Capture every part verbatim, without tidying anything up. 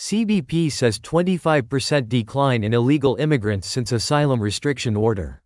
C B P says twenty-five percent decline in illegal immigrants since asylum restriction order.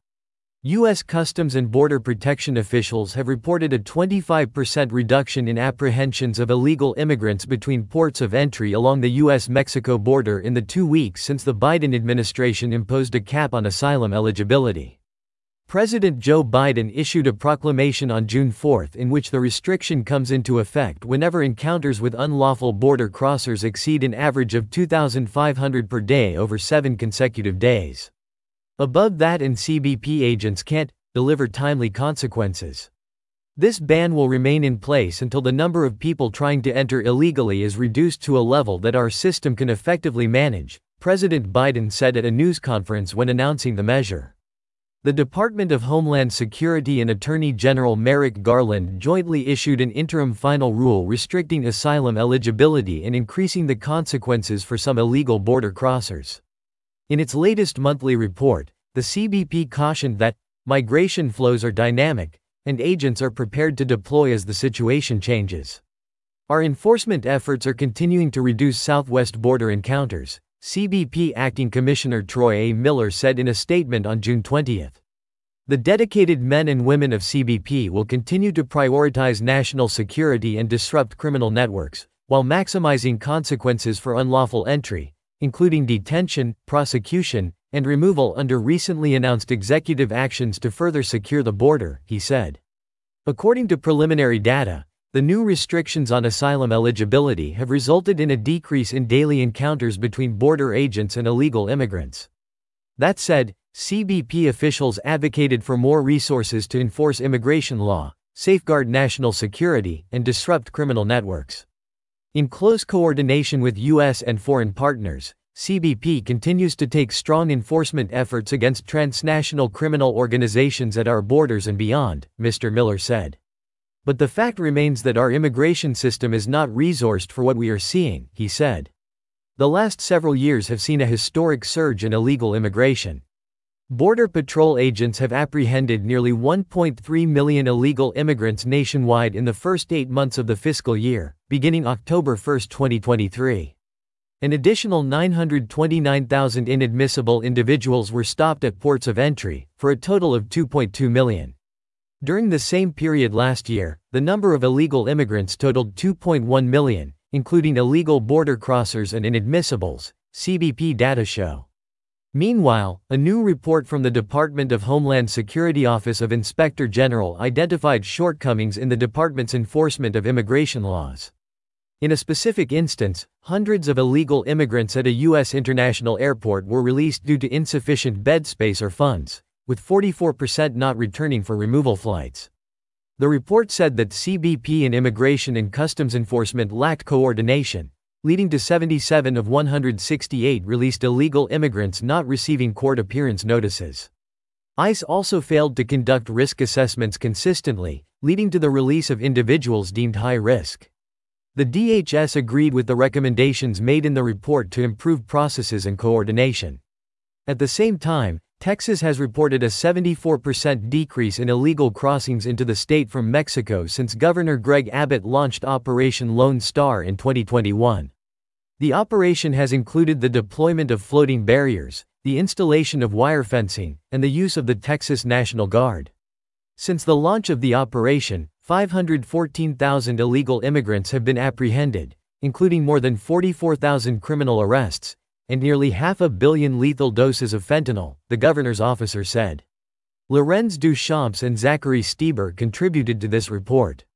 U S Customs and Border Protection officials have reported a twenty-five percent reduction in apprehensions of illegal immigrants between ports of entry along the U S Mexico border in the two weeks since the Biden administration imposed a cap on asylum eligibility. President Joe Biden issued a proclamation on June fourth in which the restriction comes into effect whenever encounters with unlawful border crossers exceed an average of two thousand five hundred per day over seven consecutive days. Above that, and C B P agents can't deliver timely consequences. This ban will remain in place until the number of people trying to enter illegally is reduced to a level that our system can effectively manage, President Biden said at a news conference when announcing the measure. The Department of Homeland Security and Attorney General Merrick Garland jointly issued an interim final rule restricting asylum eligibility and increasing the consequences for some illegal border crossers. In its latest monthly report, the C B P cautioned that migration flows are dynamic, and agents are prepared to deploy as the situation changes. Our enforcement efforts are continuing to reduce southwest border encounters, C B P Acting Commissioner Troy A. Miller said in a statement on June twentieth. The dedicated men and women of C B P will continue to prioritize national security and disrupt criminal networks, while maximizing consequences for unlawful entry, including detention, prosecution, and removal under recently announced executive actions to further secure the border, he said. According to preliminary data, the new restrictions on asylum eligibility have resulted in a decrease in daily encounters between border agents and illegal immigrants. That said, C B P officials advocated for more resources to enforce immigration law, safeguard national security, and disrupt criminal networks. In close coordination with U S and foreign partners, C B P continues to take strong enforcement efforts against transnational criminal organizations at our borders and beyond, Mister Miller said. But the fact remains that our immigration system is not resourced for what we are seeing, he said. The last several years have seen a historic surge in illegal immigration. Border Patrol agents have apprehended nearly one point three million illegal immigrants nationwide in the first eight months of the fiscal year, beginning October first, twenty twenty-three. An additional nine hundred twenty-nine thousand inadmissible individuals were stopped at ports of entry, for a total of two point two million. During the same period last year, the number of illegal immigrants totaled two point one million, including illegal border crossers and inadmissibles, C B P data show. Meanwhile, a new report from the Department of Homeland Security Office of Inspector General identified shortcomings in the department's enforcement of immigration laws. In a specific instance, hundreds of illegal immigrants at a U S international airport were released due to insufficient bed space or funds, with forty-four percent not returning for removal flights. The report said that C B P and Immigration and Customs Enforcement lacked coordination, leading to seventy-seven of one hundred sixty-eight released illegal immigrants not receiving court appearance notices. ICE also failed to conduct risk assessments consistently, leading to the release of individuals deemed high risk. The D H S agreed with the recommendations made in the report to improve processes and coordination. At the same time, Texas has reported a seventy-four percent decrease in illegal crossings into the state from Mexico since Governor Greg Abbott launched Operation Lone Star in twenty twenty-one. The operation has included the deployment of floating barriers, the installation of wire fencing, and the use of the Texas National Guard. Since the launch of the operation, five hundred fourteen thousand illegal immigrants have been apprehended, including more than forty-four thousand criminal arrests, and nearly half a billion lethal doses of fentanyl, the governor's officer said. Lorenz Duchamps and Zachary Stieber contributed to this report.